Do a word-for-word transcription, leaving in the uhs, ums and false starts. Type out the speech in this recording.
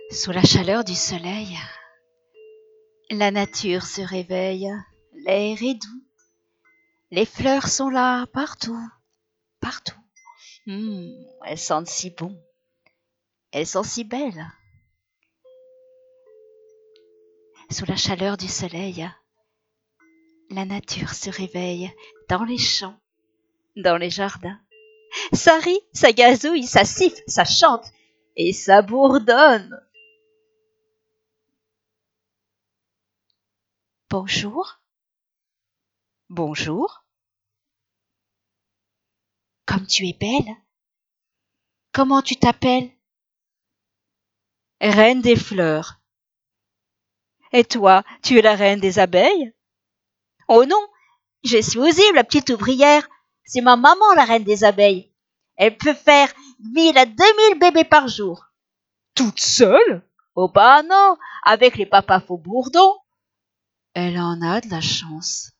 Sous la chaleur du soleil, la nature se réveille, l'air est doux, les fleurs sont là partout, partout. Mmh, elles sentent si bon, elles sont si belles. Sous la chaleur du soleil, la nature se réveille dans les champs, dans les jardins. Ça rit, ça gazouille, ça siffle, ça chante et ça bourdonne. Bonjour, bonjour. Comme tu es belle. Comment tu t'appelles? Reine des fleurs. Et toi, tu es la reine des abeilles? Oh non, je suis Ozive, la petite ouvrière. C'est ma maman, la reine des abeilles. Elle peut faire mille à deux mille bébés par jour. Toute seule? Oh bah non, avec les papas faux bourdons. Elle en a de la chance.